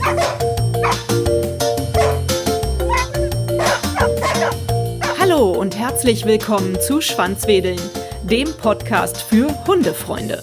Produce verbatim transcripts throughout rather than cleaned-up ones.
Hallo und herzlich willkommen zu Schwanzwedeln, dem Podcast für Hundefreunde.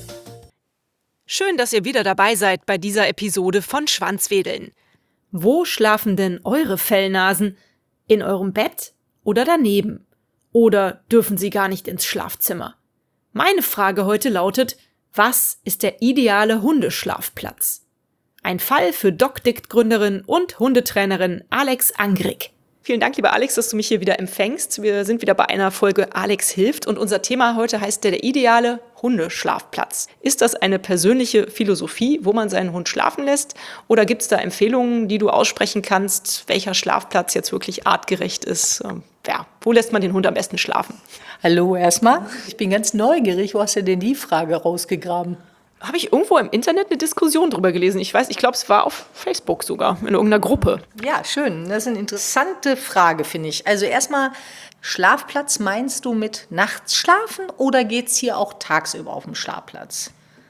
Schön, dass ihr wieder dabei seid bei dieser Episode von Schwanzwedeln. Wo schlafen denn eure Fellnasen? In eurem Bett oder daneben? Oder dürfen sie gar nicht ins Schlafzimmer? Meine Frage heute lautet: Was ist der ideale Hundeschlafplatz? Ein Fall für DocDict-Gründerin und Hundetrainerin Alex Angrig. Vielen Dank, lieber Alex, dass du mich hier wieder empfängst. Wir sind wieder bei einer Folge Alex hilft und unser Thema heute heißt der, der ideale Hundeschlafplatz. Ist das eine persönliche Philosophie, wo man seinen Hund schlafen lässt? Oder gibt es da Empfehlungen, die du aussprechen kannst, welcher Schlafplatz jetzt wirklich artgerecht ist? Ja, wo lässt man den Hund am besten schlafen? Hallo erstmal. Ich bin ganz neugierig. Wo hast du denn die Frage rausgegraben? Habe ich irgendwo im Internet eine Diskussion drüber gelesen. Ich weiß, ich glaube, es war auf Facebook sogar, in irgendeiner Gruppe. Ja, schön. Das ist eine interessante Frage, finde ich. Also erstmal, Schlafplatz meinst du mit nachts schlafen oder geht es hier auch tagsüber auf dem Schlafplatz?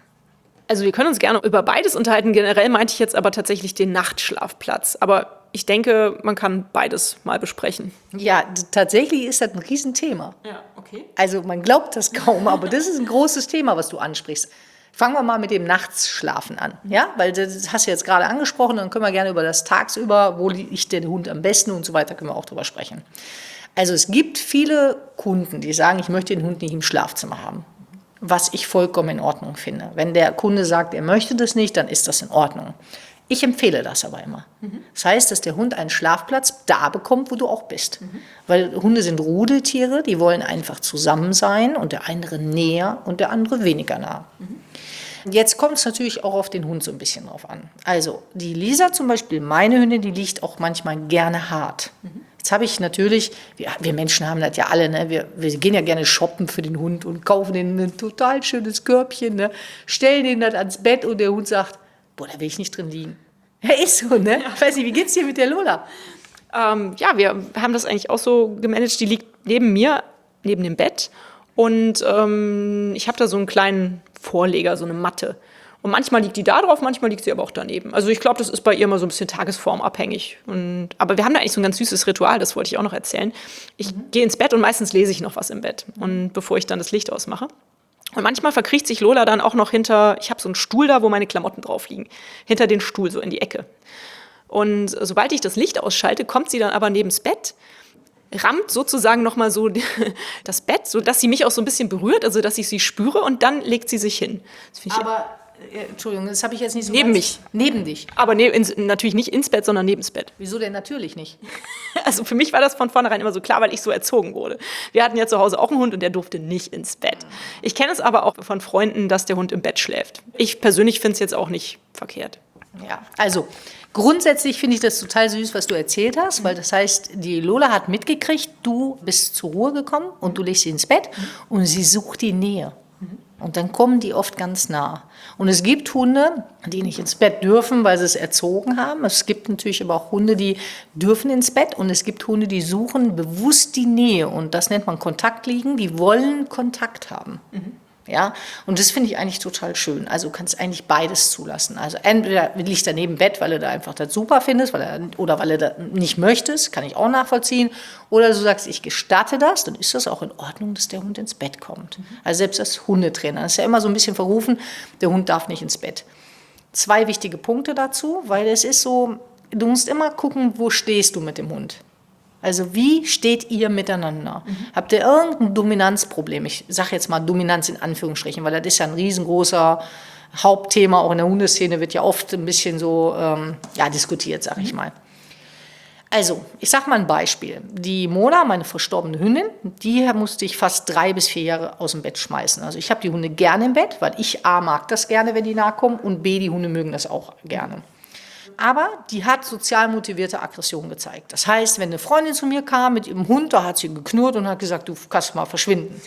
Also wir können uns gerne über beides unterhalten. Generell meinte ich jetzt aber tatsächlich den Nachtschlafplatz. Aber ich denke, man kann beides mal besprechen. Ja, d- tatsächlich ist das ein Riesenthema. Ja, okay. Also man glaubt das kaum, aber das ist ein großes Thema, was du ansprichst. Fangen wir mal mit dem Nachtsschlafen an, ja, weil das hast du jetzt gerade angesprochen, dann können wir gerne über das tagsüber, wo liegt der Hund am besten und so weiter, können wir auch drüber sprechen. Also es gibt viele Kunden, die sagen, ich möchte den Hund nicht im Schlafzimmer haben, was ich vollkommen in Ordnung finde. Wenn der Kunde sagt, er möchte das nicht, dann ist das in Ordnung. Ich empfehle das aber immer. Mhm. Das heißt, dass der Hund einen Schlafplatz da bekommt, wo du auch bist. Mhm. Weil Hunde sind Rudeltiere, die wollen einfach zusammen sein und der andere näher und der andere weniger nah. Mhm. Jetzt kommt es natürlich auch auf den Hund so ein bisschen drauf an. Also die Lisa zum Beispiel, meine Hündin, die liegt auch manchmal gerne hart. Mhm. Jetzt habe ich natürlich, wir, wir Menschen haben das ja alle, ne? wir, wir gehen ja gerne shoppen für den Hund und kaufen ihm ein total schönes Körbchen, ne? Stellen ihn das ans Bett und der Hund sagt, boah, da will ich nicht drin liegen. Ja, ist so, ne? Ich weiß nicht, wie geht's dir mit der Lola? Ähm, ja, wir haben das eigentlich auch so gemanagt. Die liegt neben mir, neben dem Bett. Und ähm, ich habe da so einen kleinen Vorleger, so eine Matte. Und manchmal liegt die da drauf, manchmal liegt sie aber auch daneben. Also ich glaube, das ist bei ihr immer so ein bisschen tagesformabhängig. Und, aber wir haben da eigentlich so ein ganz süßes Ritual, das wollte ich auch noch erzählen. Ich mhm. gehe ins Bett und meistens lese ich noch was im Bett, und bevor ich dann das Licht ausmache. Und manchmal verkriecht sich Lola dann auch noch hinter, ich habe so einen Stuhl da, wo meine Klamotten drauf liegen, hinter den Stuhl, so in die Ecke. Und sobald ich das Licht ausschalte, kommt sie dann aber nebens Bett, rammt sozusagen nochmal so das Bett, sodass sie mich auch so ein bisschen berührt, also dass ich sie spüre, und dann legt sie sich hin. Das finde ich Aber, äh, Entschuldigung, das habe ich jetzt nicht so Neben ganz- mich. Neben dich. Aber ne, ins, natürlich nicht ins Bett, sondern nebens Bett. Wieso denn natürlich nicht? Also für mich war das von vornherein immer so klar, weil ich so erzogen wurde. Wir hatten ja zu Hause auch einen Hund und der durfte nicht ins Bett. Ich kenne es aber auch von Freunden, dass der Hund im Bett schläft. Ich persönlich finde es jetzt auch nicht verkehrt. Ja, also grundsätzlich finde ich das total süß, was du erzählt hast, weil das heißt, die Lola hat mitgekriegt, du bist zur Ruhe gekommen und du legst sie ins Bett und sie sucht die Nähe. Und dann kommen die oft ganz nah. Und es gibt Hunde, die nicht ins Bett dürfen, weil sie es erzogen haben. Es gibt natürlich aber auch Hunde, die dürfen ins Bett. Und es gibt Hunde, die suchen bewusst die Nähe. Und das nennt man Kontaktliegen. Die wollen Kontakt haben. Mhm. Ja? Und das finde ich eigentlich total schön. Also du kannst eigentlich beides zulassen. Also entweder liegt er neben dem Bett, weil er da einfach das super findest, weil er, oder weil er das nicht möchtest, kann ich auch nachvollziehen. Oder du sagst, ich gestatte das, dann ist das auch in Ordnung, dass der Hund ins Bett kommt. Mhm. Also selbst als Hundetrainer, das ist ja immer so ein bisschen verrufen, der Hund darf nicht ins Bett. Zwei wichtige Punkte dazu, weil es ist so, du musst immer gucken, wo stehst du mit dem Hund. Also wie steht ihr miteinander? Mhm. Habt ihr irgendein Dominanzproblem? Ich sage jetzt mal Dominanz in Anführungsstrichen, weil das ist ja ein riesengroßer Hauptthema. Auch in der Hundeszene wird ja oft ein bisschen so ähm, ja, diskutiert, sage ich mal. Also, ich sage mal ein Beispiel. Die Mona, meine verstorbene Hündin, die musste ich fast drei bis vier Jahre aus dem Bett schmeißen. Also ich habe die Hunde gerne im Bett, weil ich A, mag das gerne, wenn die nahe kommen, und B, die Hunde mögen das auch gerne. Aber die hat sozial motivierte Aggression gezeigt. Das heißt, wenn eine Freundin zu mir kam mit ihrem Hund, da hat sie geknurrt und hat gesagt, du kannst mal verschwinden.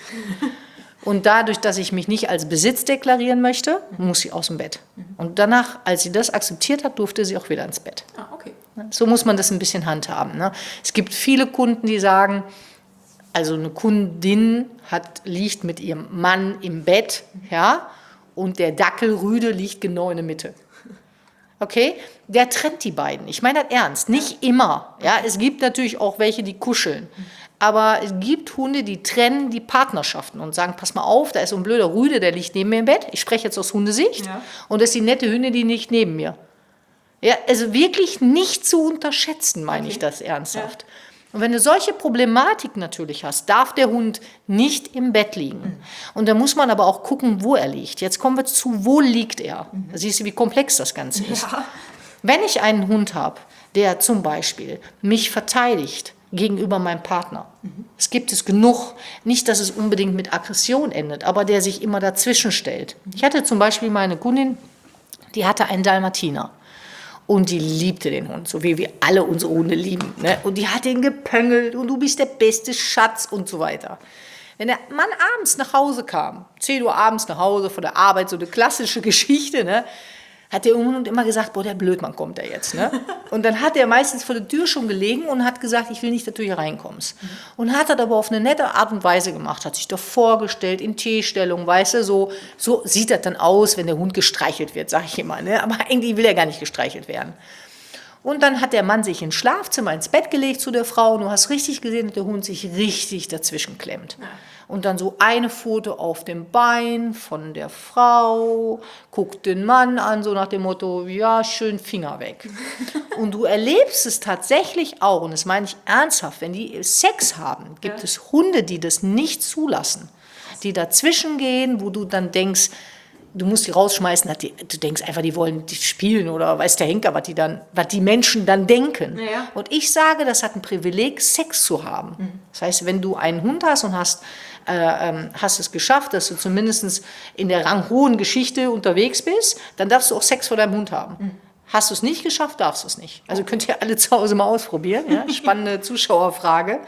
Und dadurch, dass ich mich nicht als Besitz deklarieren möchte, muss sie aus dem Bett. Und danach, als sie das akzeptiert hat, durfte sie auch wieder ins Bett. Ah, okay. So muss man das ein bisschen handhaben. Ne? Es gibt viele Kunden, die sagen, also eine Kundin hat, liegt mit ihrem Mann im Bett, ja, und der Dackelrüde liegt genau in der Mitte. Okay, der trennt die beiden. Ich meine das ernst, nicht immer. Ja, es gibt natürlich auch welche, die kuscheln. Aber es gibt Hunde, die trennen die Partnerschaften und sagen, pass mal auf, da ist so ein blöder Rüde, der liegt neben mir im Bett. Ich spreche jetzt aus Hundesicht. Ja. Und das ist die nette Hündin, die liegt neben mir. Ja, also wirklich nicht zu unterschätzen, meine okay. ich das ernsthaft. Ja. Und wenn du solche Problematik natürlich hast, darf der Hund nicht im Bett liegen. Mhm. Und da muss man aber auch gucken, wo er liegt. Jetzt kommen wir zu, wo liegt er? Mhm. Da siehst du, wie komplex das Ganze ist. Ja. Wenn ich einen Hund habe, der zum Beispiel mich verteidigt gegenüber meinem Partner, mhm. es gibt es genug, nicht, dass es unbedingt mit Aggression endet, aber der sich immer dazwischen stellt. Mhm. Ich hatte zum Beispiel meine Kundin, die hatte einen Dalmatiner. Und die liebte den Hund, so wie wir alle unsere Hunde lieben. Ne? Und die hat ihn gepöngelt und du bist der beste Schatz und so weiter. Wenn der Mann abends nach Hause kam, zehn Uhr abends nach Hause von der Arbeit, so eine klassische Geschichte, ne? Hat der Hund immer gesagt, boah, der Blödmann kommt da jetzt. Ne? Und dann hat er meistens vor der Tür schon gelegen und hat gesagt, ich will nicht, dass du hier reinkommst. Mhm. Und hat das aber auf eine nette Art und Weise gemacht, hat sich doch vorgestellt, in T-Stellung, weißt du, so, so sieht das dann aus, wenn der Hund gestreichelt wird, sag ich immer. Ne? Aber eigentlich will er gar nicht gestreichelt werden. Und dann hat der Mann sich ins Schlafzimmer, ins Bett gelegt zu der Frau und du hast richtig gesehen, dass der Hund sich richtig dazwischen klemmt. Ja. Und dann so eine Foto auf dem Bein von der Frau, guckt den Mann an, so nach dem Motto, ja, schön Finger weg. Und du erlebst es tatsächlich auch, und das meine ich ernsthaft, wenn die Sex haben, gibt ja. es Hunde, die das nicht zulassen, die dazwischen gehen, wo du dann denkst, du musst die rausschmeißen, die, du denkst einfach, die wollen die spielen oder weiß der Henker, was die, dann, was die Menschen dann denken. Ja. Und ich sage, das hat ein Privileg, Sex zu haben. Mhm. Das heißt, wenn du einen Hund hast und hast, äh, hast es geschafft, dass du zumindest in der ranghohen Geschichte unterwegs bist, dann darfst du auch Sex vor deinem Hund haben. Mhm. Hast du es nicht geschafft, darfst du es nicht. Also könnt ihr alle zu Hause mal ausprobieren. Ja? Spannende Zuschauerfrage.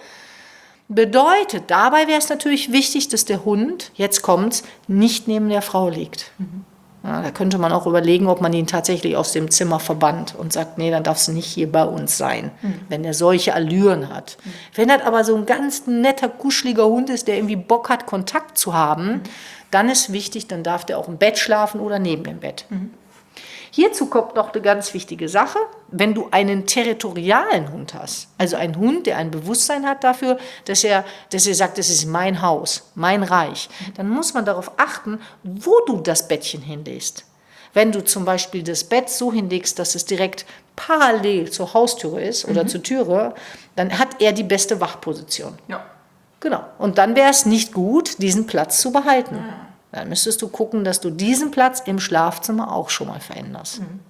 Bedeutet, dabei wäre es natürlich wichtig, dass der Hund, jetzt kommt's, nicht neben der Frau liegt. Mhm. Ja, da könnte man auch überlegen, ob man ihn tatsächlich aus dem Zimmer verbannt und sagt, nee, dann darfst du nicht hier bei uns sein, mhm. wenn er solche Allüren hat. Mhm. Wenn das aber so ein ganz netter, kuscheliger Hund ist, der irgendwie Bock hat, Kontakt zu haben, mhm. dann ist wichtig, dann darf der auch im Bett schlafen oder neben dem Bett. Mhm. Hierzu kommt noch eine ganz wichtige Sache. Wenn du einen territorialen Hund hast, also einen Hund, der ein Bewusstsein hat dafür, dass er, dass er sagt, das ist mein Haus, mein Reich, dann muss man darauf achten, wo du das Bettchen hinlegst. Wenn du zum Beispiel das Bett so hinlegst, dass es direkt parallel zur Haustüre ist oder mhm. zur Türe, dann hat er die beste Wachposition. Ja. Genau. Und dann wäre es nicht gut, diesen Platz zu behalten. Ja. Dann müsstest du gucken, dass du diesen Platz im Schlafzimmer auch schon mal veränderst. Mhm.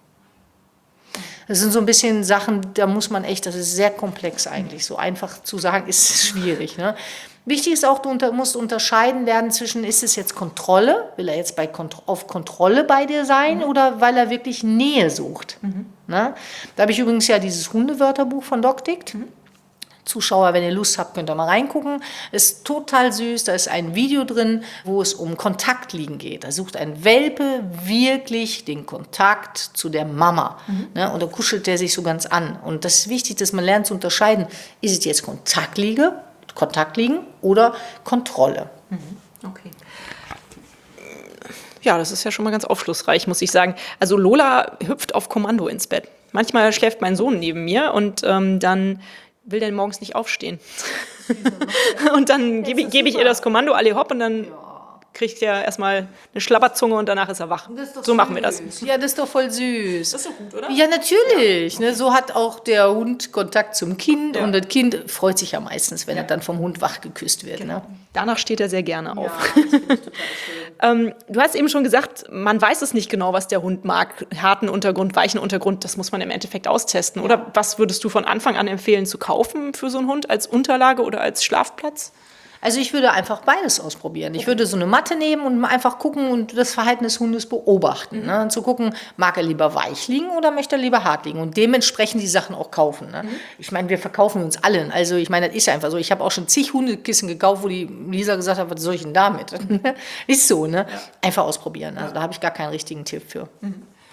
Das sind so ein bisschen Sachen, da muss man echt, das ist sehr komplex eigentlich, so einfach zu sagen, ist schwierig. Ne? Wichtig ist auch, du unter, musst unterscheiden lernen zwischen, ist es jetzt Kontrolle, will er jetzt bei Kont- auf Kontrolle bei dir sein mhm. oder weil er wirklich Nähe sucht. Mhm. Ne? Da habe ich übrigens ja dieses Hundewörterbuch von DocDict. Mhm. Zuschauer, wenn ihr Lust habt, könnt ihr mal reingucken. Ist total süß, da ist ein Video drin, wo es um Kontaktliegen geht. Da sucht ein Welpe wirklich den Kontakt zu der Mama. Mhm. Ne? Und da kuschelt der sich so ganz an. Und das ist wichtig, dass man lernt zu unterscheiden, ist es jetzt Kontaktliege, Kontaktliegen oder Kontrolle. Mhm. Okay. Ja, das ist ja schon mal ganz aufschlussreich, muss ich sagen. Also Lola hüpft auf Kommando ins Bett. Manchmal schläft mein Sohn neben mir und ähm, dann will der morgens nicht aufstehen. Und dann gebe geb ich ihr das Kommando, alle hopp, und dann kriegt er erstmal eine Schlabberzunge und danach ist er wach. So süß. Machen wir das. Ja, das ist doch voll süß. Das ist doch gut, oder? Ja, natürlich. Ja. Ne, so hat auch der Hund Kontakt zum Kind ja. und das Kind freut sich ja meistens, wenn ja. er dann vom Hund wach geküsst wird. Genau. Ne? Danach steht er sehr gerne auf. Ja, das finde ich total schön. ähm, du hast eben schon gesagt, man weiß es nicht genau, was der Hund mag. Harten Untergrund, weichen Untergrund, das muss man im Endeffekt austesten. Ja. Oder was würdest du von Anfang an empfehlen zu kaufen für so einen Hund als Unterlage oder als Schlafplatz? Also ich würde einfach beides ausprobieren. Ich würde so eine Matte nehmen und einfach gucken und das Verhalten des Hundes beobachten. Mhm. Ne? Und zu gucken, mag er lieber weich liegen oder möchte er lieber hart liegen? Und dementsprechend die Sachen auch kaufen. Ne? Mhm. Ich meine, wir verkaufen uns allen. Also ich meine, das ist ja einfach so. Ich habe auch schon zig Hundekissen gekauft, wo die Lisa gesagt hat, was soll ich denn damit? Ist so, ne? Ja. Einfach ausprobieren. Also da habe ich gar keinen richtigen Tipp für. Mhm.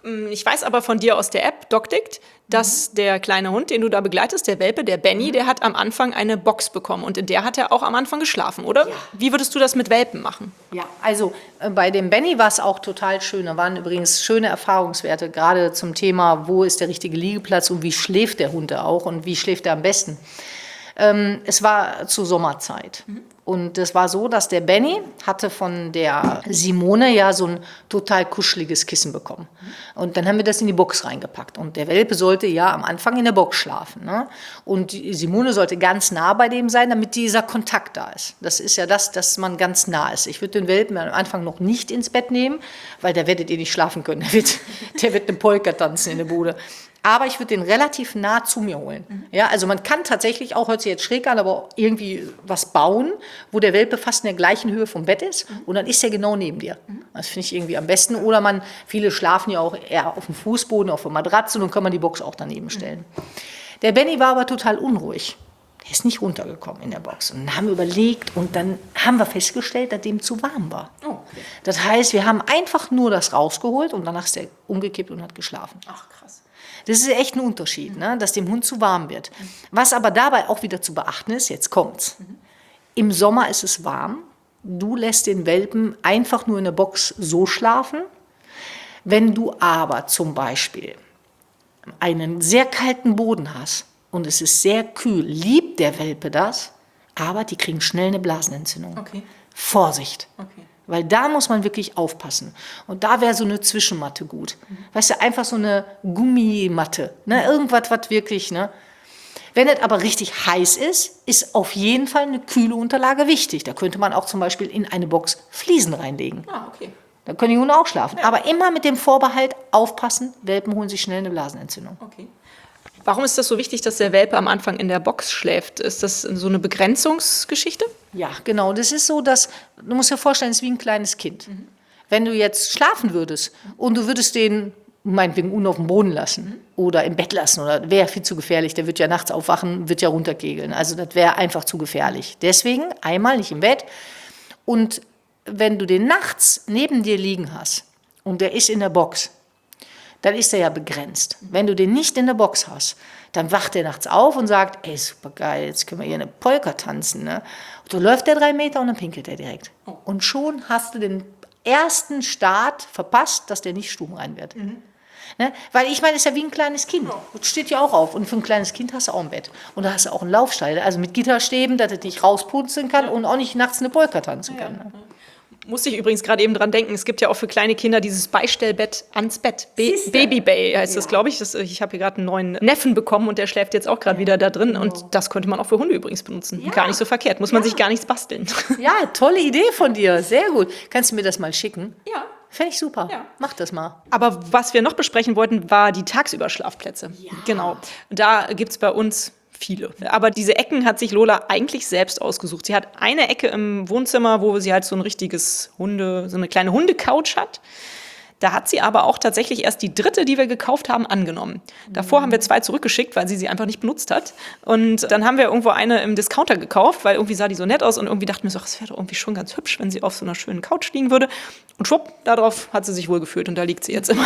Ich weiß aber von dir aus der App DocDict, dass mhm. der kleine Hund, den du da begleitest, der Welpe, der Benny, mhm. der hat am Anfang eine Box bekommen und in der hat er auch am Anfang geschlafen, oder? Ja. Wie würdest du das mit Welpen machen? Ja, also äh, bei dem Benny war es auch total schön. Da waren übrigens schöne Erfahrungswerte, gerade zum Thema, wo ist der richtige Liegeplatz und wie schläft der Hund da auch und wie schläft er am besten. Ähm, es war zur Sommerzeit. Mhm. Und es war so, dass der Benny hatte von der Simone ja so ein total kuscheliges Kissen bekommen. Und dann haben wir das in die Box reingepackt. Und der Welpe sollte ja am Anfang in der Box schlafen. Ne? Und die Simone sollte ganz nah bei dem sein, damit dieser Kontakt da ist. Das ist ja das, dass man ganz nah ist. Ich würde den Welpen am Anfang noch nicht ins Bett nehmen, weil da werdet ihr nicht schlafen können. Der wird, der wird eine Polka tanzen in der Bude. Aber ich würde den relativ nah zu mir holen. Mhm. Ja, also man kann tatsächlich auch, hört sich jetzt schräg an, aber irgendwie was bauen, wo der Welpe fast in der gleichen Höhe vom Bett ist mhm. und dann ist er genau neben dir. Mhm. Das finde ich irgendwie am besten. Oder man, viele schlafen ja auch eher auf dem Fußboden, auf der Matratze und dann kann man die Box auch daneben stellen. Mhm. Der Benny war aber total unruhig. Der ist nicht runtergekommen in der Box. Und dann haben wir überlegt und dann haben wir festgestellt, dass dem zu warm war. Oh, okay. Das heißt, wir haben einfach nur das rausgeholt und danach ist er umgekippt und hat geschlafen. Ach, krass. Das ist echt ein Unterschied, ne? Dass dem Hund zu warm wird. Was aber dabei auch wieder zu beachten ist, jetzt kommt's. Im Sommer ist es warm. Du lässt den Welpen einfach nur in der Box so schlafen. Wenn du aber zum Beispiel einen sehr kalten Boden hast und es ist sehr kühl, liebt der Welpe das, aber die kriegen schnell eine Blasenentzündung. Okay. Vorsicht. Okay. Weil da muss man wirklich aufpassen. Und da wäre so eine Zwischenmatte gut. Mhm. Weißt du, einfach so eine Gummimatte. Ne? Irgendwas, was wirklich, ne? Wenn es aber richtig heiß ist, ist auf jeden Fall eine kühle Unterlage wichtig. Da könnte man auch zum Beispiel in eine Box Fliesen reinlegen. Ah, okay. Da können die Hunde auch schlafen. Ja. Aber immer mit dem Vorbehalt aufpassen, Welpen holen sich schnell eine Blasenentzündung. Okay. Warum ist das so wichtig, dass der Welpe am Anfang in der Box schläft? Ist das so eine Begrenzungsgeschichte? Ja, genau. Das ist so, dass, du musst dir vorstellen, es ist wie ein kleines Kind. Mhm. Wenn du jetzt schlafen würdest und du würdest den meinetwegen unten auf dem Boden lassen mhm. oder im Bett lassen, oder wäre viel zu gefährlich, der wird ja nachts aufwachen, wird ja runterkegeln. Also das wäre einfach zu gefährlich. Deswegen einmal nicht im Bett. Und wenn du den nachts neben dir liegen hast und der ist in der Box, dann ist er ja begrenzt. Wenn du den nicht in der Box hast, dann wacht er nachts auf und sagt, ey, super geil, jetzt können wir hier eine Polka tanzen. Ne? Und du läufst der drei Meter und dann pinkelt er direkt. Oh. Und schon hast du den ersten Start verpasst, dass der nicht stubenrein wird. Mhm. Ne? Weil ich meine, es ist ja wie ein kleines Kind. Das steht ja auch auf. Und für ein kleines Kind hast du auch ein Bett. Und da hast du auch einen Laufstall, also mit Gitterstäben, dass es nicht rauspunzeln kann ja. und auch nicht nachts eine Polka tanzen ja. kann. Ne? Musste ich übrigens gerade eben dran denken, es gibt ja auch für kleine Kinder dieses Beistellbett ans Bett. Be- Baby Bay heißt ja. das, glaube ich. Das, ich habe hier gerade einen neuen Neffen bekommen und der schläft jetzt auch gerade ja. wieder da drin. Und das könnte man auch für Hunde übrigens benutzen. Ja. Gar nicht so verkehrt, muss man ja. sich gar nichts basteln. Ja, tolle Idee von dir, sehr gut. Kannst du mir das mal schicken? Ja. Fände ich super. Ja. Mach das mal. Aber was wir noch besprechen wollten, war die Tagsüberschlafplätze. Ja. Genau. Da gibt es bei uns viele. Aber diese Ecken hat sich Lola eigentlich selbst ausgesucht. Sie hat eine Ecke im Wohnzimmer, wo sie halt so ein richtiges Hunde, so eine kleine Hundecouch hat. Da hat sie aber auch tatsächlich erst die dritte, die wir gekauft haben, angenommen. Davor haben wir zwei zurückgeschickt, weil sie sie einfach nicht benutzt hat. Und dann haben wir irgendwo eine im Discounter gekauft, weil irgendwie sah die so nett aus und irgendwie dachten wir so, es wäre doch irgendwie schon ganz hübsch, wenn sie auf so einer schönen Couch liegen würde. Und schwupp, darauf hat sie sich wohlgefühlt und da liegt sie jetzt immer.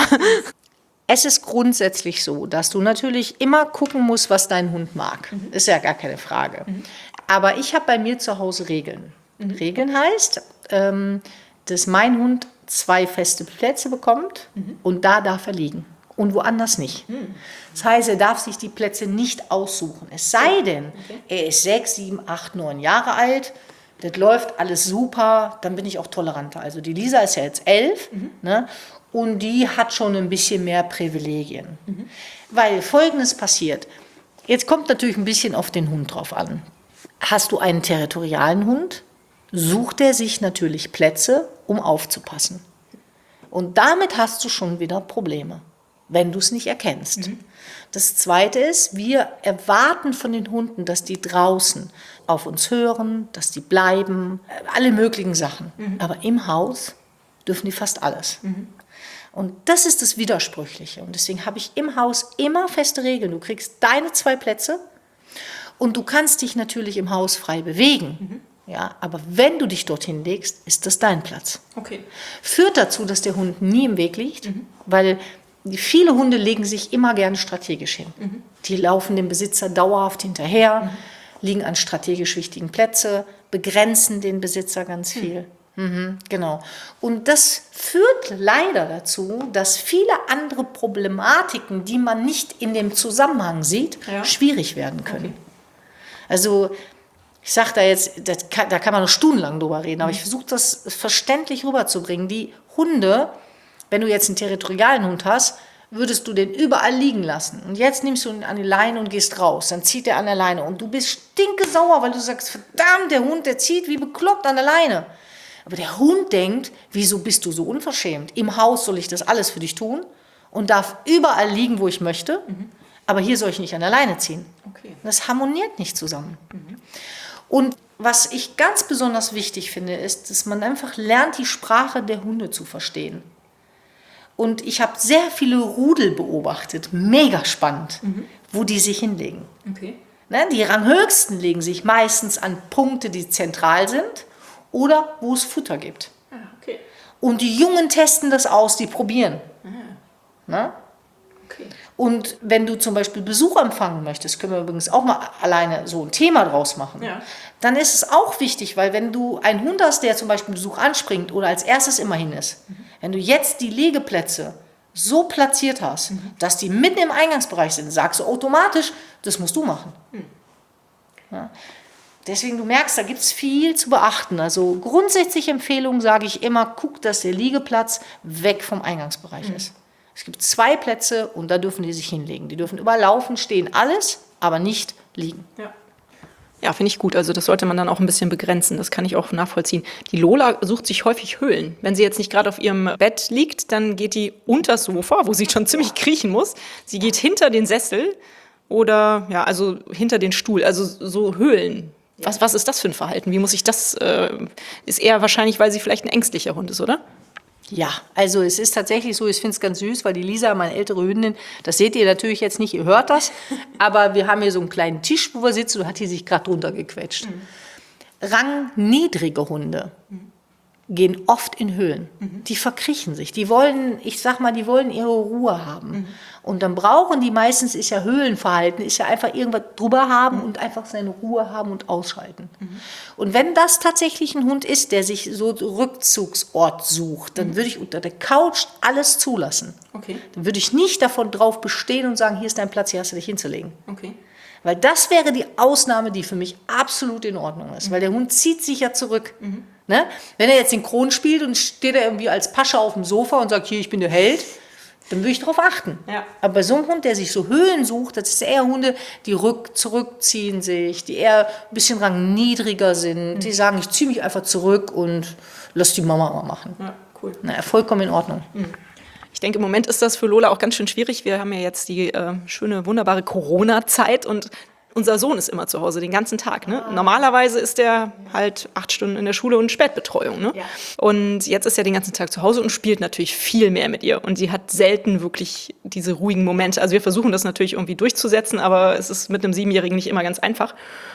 Es ist grundsätzlich so, dass du natürlich immer gucken musst, was dein Hund mag. Mhm. Ist ja gar keine Frage. Mhm. Aber ich habe bei mir zu Hause Regeln. Mhm. Regeln heißt, ähm, dass mein Hund zwei feste Plätze bekommt mhm. und da darf er liegen und woanders nicht. Mhm. Das heißt, er darf sich die Plätze nicht aussuchen. Es sei denn, okay. er ist sechs, sieben, acht, neun Jahre alt, das läuft alles super, dann bin ich auch toleranter. Also die Lisa ist ja jetzt elf, mhm. ne? Und die hat schon ein bisschen mehr Privilegien. Mhm. Weil Folgendes passiert. Jetzt kommt natürlich ein bisschen auf den Hund drauf an. Hast du einen territorialen Hund, sucht er sich natürlich Plätze, um aufzupassen. Und damit hast du schon wieder Probleme, wenn du es nicht erkennst. Mhm. Das Zweite ist, wir erwarten von den Hunden, dass die draußen auf uns hören, dass die bleiben, alle möglichen Sachen. Mhm. Aber im Haus dürfen die fast alles. Mhm. Und das ist das Widersprüchliche. Und deswegen habe ich im Haus immer feste Regeln. Du kriegst deine zwei Plätze und du kannst dich natürlich im Haus frei bewegen. Mhm. Ja, aber wenn du dich dorthin legst, ist das dein Platz. Okay. Führt dazu, dass der Hund nie im Weg liegt, mhm. weil die, viele Hunde legen sich immer gerne strategisch hin. Mhm. Die laufen dem Besitzer dauerhaft hinterher, mhm. liegen an strategisch wichtigen Plätzen, begrenzen den Besitzer ganz viel. Mhm. Mhm, genau. Und das führt leider dazu, dass viele andere Problematiken, die man nicht in dem Zusammenhang sieht, ja. schwierig werden können. Okay. Also ich sage da jetzt, das kann, da kann man noch stundenlang drüber reden, aber ich versuche das verständlich rüberzubringen. Die Hunde, wenn du jetzt einen territorialen Hund hast, würdest du den überall liegen lassen. Und jetzt nimmst du ihn an die Leine und gehst raus. Dann zieht er an der Leine und du bist stinkesauer, weil du sagst, verdammt, der Hund, der zieht wie bekloppt an der Leine. Aber der Hund denkt, wieso bist du so unverschämt? Im Haus soll ich das alles für dich tun und darf überall liegen, wo ich möchte, mhm. aber hier soll ich nicht an der Leine ziehen. Okay. Das harmoniert nicht zusammen. Mhm. Und was ich ganz besonders wichtig finde, ist, dass man einfach lernt, die Sprache der Hunde zu verstehen. Und ich habe sehr viele Rudel beobachtet, mega spannend, mhm. wo die sich hinlegen. Okay. Ne, die Ranghöchsten legen sich meistens an Punkte, die zentral sind oder wo es Futter gibt. Ah, okay. Und die Jungen testen das aus, die probieren. Ah. Ne? Okay. Und wenn du zum Beispiel Besuch empfangen möchtest, können wir übrigens auch mal alleine so ein Thema draus machen, ja. dann ist es auch wichtig, weil wenn du einen Hund hast, der zum Beispiel Besuch anspringt oder als erstes immer hin ist, mhm. wenn du jetzt die Liegeplätze so platziert hast, mhm. dass die mitten im Eingangsbereich sind, sagst du automatisch, das musst du machen. Mhm. Ja. Deswegen, du merkst, da gibt es viel zu beachten. Also grundsätzlich Empfehlung sage ich immer, guck, dass der Liegeplatz weg vom Eingangsbereich mhm. ist. Es gibt zwei Plätze und da dürfen die sich hinlegen. Die dürfen überlaufen, stehen, alles, aber nicht liegen. Ja, ja, finde ich gut. Also das sollte man dann auch ein bisschen begrenzen. Das kann ich auch nachvollziehen. Die Lola sucht sich häufig Höhlen. Wenn sie jetzt nicht gerade auf ihrem Bett liegt, dann geht die unter das Sofa, wo sie schon ziemlich kriechen muss. Sie geht hinter den Sessel oder ja, also hinter den Stuhl. Also so Höhlen. Was, was ist das für ein Verhalten? Wie muss ich das? Äh, ist eher wahrscheinlich, weil sie vielleicht ein ängstlicher Hund ist, oder? Ja, also es ist tatsächlich so, ich finde es ganz süß, weil die Lisa, meine ältere Hündin, das seht ihr natürlich jetzt nicht, ihr hört das, aber wir haben hier so einen kleinen Tisch, wo wir sitzen, da hat die sich gerade drunter gequetscht. Mhm. Rangniedrige Hunde mhm. gehen oft in Höhlen. Mhm. Die verkriechen sich, die wollen, ich sag mal, die wollen ihre Ruhe haben. Mhm. Und dann brauchen die meistens, ist ja Höhlenverhalten, ist ja einfach irgendwas drüber haben mhm. und einfach seine Ruhe haben und ausschalten. Mhm. Und wenn das tatsächlich ein Hund ist, der sich so Rückzugsort sucht, dann mhm. würde ich unter der Couch alles zulassen. Okay. Dann würde ich nicht davon drauf bestehen und sagen, hier ist dein Platz, hier hast du dich hinzulegen. Okay. Weil das wäre die Ausnahme, die für mich absolut in Ordnung ist. Mhm. Weil der Hund zieht sich ja zurück. Mhm. Ne? Wenn er jetzt den Kron spielt und steht er irgendwie als Pascha auf dem Sofa und sagt, hier, ich bin der Held, dann würde ich darauf achten. Ja. Aber bei so einem Hund, der sich so Höhen sucht, das ist eher Hunde, die rück, zurückziehen sich, die eher ein bisschen rangniedriger sind, mhm. die sagen, ich ziehe mich einfach zurück und lass die Mama mal machen. Ja, cool. Na, vollkommen in Ordnung. Mhm. Ich denke, im Moment ist das für Lola auch ganz schön schwierig. Wir haben ja jetzt die äh, schöne, wunderbare Corona-Zeit und unser Sohn ist immer zu Hause, den ganzen Tag. Ne? Normalerweise ist er halt acht Stunden in der Schule und Spätbetreuung. Ne? Ja. Und jetzt ist er den ganzen Tag zu Hause und spielt natürlich viel mehr mit ihr. Und sie hat selten wirklich diese ruhigen Momente. Also wir versuchen das natürlich irgendwie durchzusetzen, aber es ist mit einem Siebenjährigen nicht immer ganz einfach.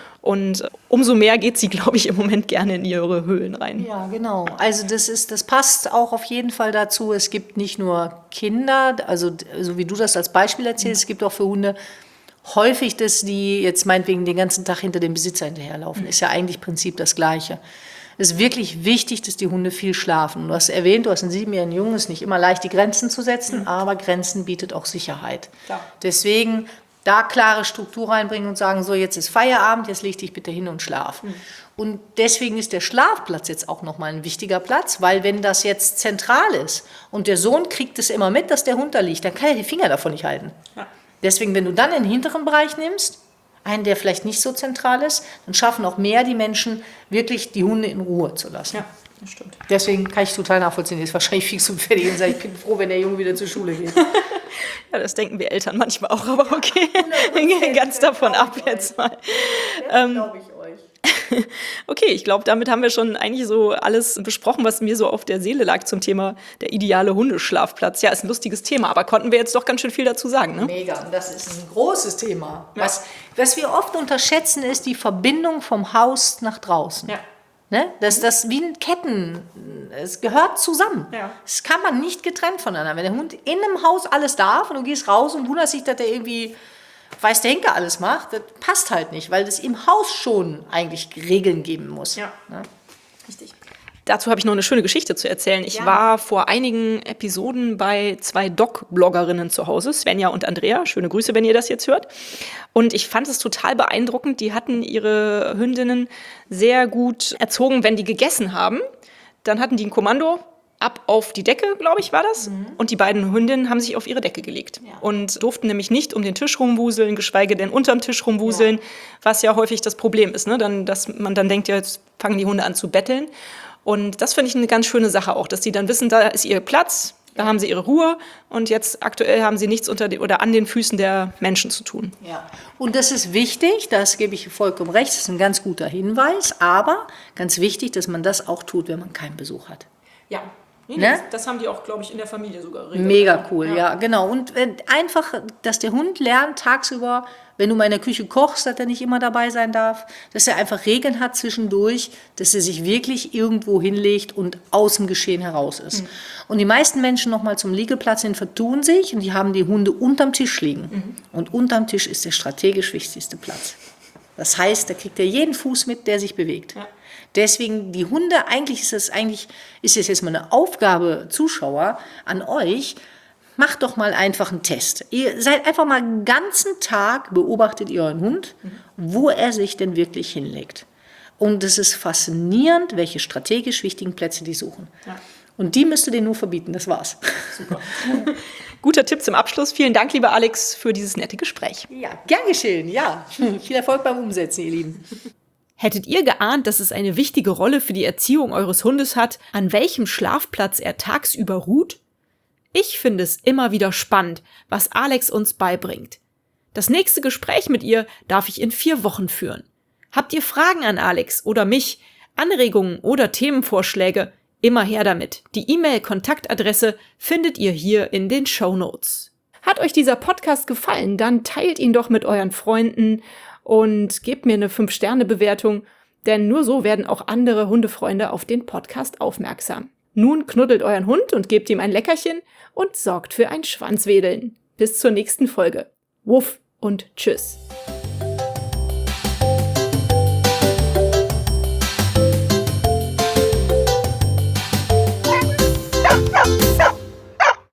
Und umso mehr geht sie, glaube ich, im Moment gerne in ihre Höhlen rein. Ja, genau. Also das ist, das passt auch auf jeden Fall dazu. Es gibt nicht nur Kinder, also so wie du das als Beispiel erzählst, mhm. es gibt auch für Hunde häufig, dass die jetzt meinetwegen den ganzen Tag hinter dem Besitzer hinterherlaufen. Mhm. Ist ja eigentlich im Prinzip das Gleiche. Es ist wirklich wichtig, dass die Hunde viel schlafen. Du hast erwähnt, du hast einen siebenjährigen Jungen, es ist nicht immer leicht, die Grenzen zu setzen, mhm. aber Grenzen bietet auch Sicherheit. Klar. Deswegen da klare Struktur reinbringen und sagen, so jetzt ist Feierabend, jetzt leg dich bitte hin und schlaf. Mhm. Und deswegen ist der Schlafplatz jetzt auch nochmal ein wichtiger Platz, weil wenn das jetzt zentral ist und der Sohn kriegt es immer mit, dass der Hund da liegt, dann kann er die Finger davon nicht halten. Ja. Deswegen, wenn du dann den hinteren Bereich nimmst, einen, der vielleicht nicht so zentral ist, dann schaffen auch mehr die Menschen, wirklich die Hunde in Ruhe zu lassen. Ja, das stimmt. Deswegen kann ich total nachvollziehen, der ist wahrscheinlich fix und fertig und sagt, ich bin froh, wenn der Junge wieder zur Schule geht. Ja, das denken wir Eltern manchmal auch, aber okay, ja, ganz davon ab jetzt mal. Das ähm, glaube ich euch. Okay, ich glaube, damit haben wir schon eigentlich so alles besprochen, was mir so auf der Seele lag zum Thema der ideale Hundeschlafplatz. Ja, ist ein lustiges Thema, aber konnten wir jetzt doch ganz schön viel dazu sagen, ne? Mega, und das ist ein großes Thema. Ja. Was, was wir oft unterschätzen, ist die Verbindung vom Haus nach draußen. Ja. Ne? Das ist das wie ein Ketten, es gehört zusammen. Ja. Das kann man nicht getrennt voneinander. Wenn der Hund in einem Haus alles darf und du gehst raus und wunderst dich, dass der irgendwie, weiß der Henker, alles macht, das passt halt nicht, weil es im Haus schon eigentlich Regeln geben muss. Ja. Ne? Richtig. Dazu habe ich noch eine schöne Geschichte zu erzählen. Ich Ja. war vor einigen Episoden bei zwei Dog-Bloggerinnen zu Hause, Svenja und Andrea. Schöne Grüße, wenn ihr das jetzt hört. Und ich fand es total beeindruckend. Die hatten ihre Hündinnen sehr gut erzogen, wenn die gegessen haben. Dann hatten die ein Kommando, ab auf die Decke, glaube ich, war das. Mhm. Und die beiden Hündinnen haben sich auf ihre Decke gelegt. Ja. Und durften nämlich nicht um den Tisch rumwuseln, geschweige denn unterm Tisch rumwuseln, ja. was ja häufig das Problem ist, ne? Dann, dass man dann denkt, ja, jetzt fangen die Hunde an zu betteln. Und das finde ich eine ganz schöne Sache auch, dass die dann wissen, da ist ihr Platz, da haben sie ihre Ruhe und jetzt aktuell haben sie nichts unter den, oder an den Füßen der Menschen zu tun. Ja, und das ist wichtig, das gebe ich vollkommen recht, das ist ein ganz guter Hinweis, aber ganz wichtig, dass man das auch tut, wenn man keinen Besuch hat. Ja. Nee, ne? das, das haben die auch, glaube ich, in der Familie sogar geregelt. Mega cool, ja, ja genau. Und äh, einfach, dass der Hund lernt tagsüber, wenn du mal in der Küche kochst, dass er nicht immer dabei sein darf, dass er einfach Regeln hat zwischendurch, dass er sich wirklich irgendwo hinlegt und aus dem Geschehen heraus ist. Mhm. Und die meisten Menschen nochmal zum Liegeplatz hin vertun sich und die haben die Hunde unterm Tisch liegen. Mhm. Und unterm Tisch ist der strategisch wichtigste Platz. Das heißt, da kriegt er jeden Fuß mit, der sich bewegt. Ja. Deswegen die Hunde, eigentlich ist es eigentlich, ist es jetzt mal eine Aufgabe, Zuschauer, an euch, macht doch mal einfach einen Test. Ihr seid einfach mal den ganzen Tag, beobachtet ihr euren Hund, mhm. wo er sich denn wirklich hinlegt. Und es ist faszinierend, welche strategisch wichtigen Plätze die suchen. Ja. Und die müsst ihr denen nur verbieten, das war's. Super. Guter Tipp zum Abschluss. Vielen Dank, lieber Alex, für dieses nette Gespräch. Ja, gern geschehen, ja. Viel Erfolg beim Umsetzen, ihr Lieben. Hättet ihr geahnt, dass es eine wichtige Rolle für die Erziehung eures Hundes hat, an welchem Schlafplatz er tagsüber ruht? Ich finde es immer wieder spannend, was Alex uns beibringt. Das nächste Gespräch mit ihr darf ich in vier Wochen führen. Habt ihr Fragen an Alex oder mich, Anregungen oder Themenvorschläge? Immer her damit. Die E-Mail-Kontaktadresse findet ihr hier in den Shownotes. Hat euch dieser Podcast gefallen, dann teilt ihn doch mit euren Freunden und gebt mir eine fünf Sterne Bewertung, denn nur so werden auch andere Hundefreunde auf den Podcast aufmerksam. Nun knuddelt euren Hund und gebt ihm ein Leckerchen und sorgt für ein Schwanzwedeln. Bis zur nächsten Folge. Wuff und tschüss.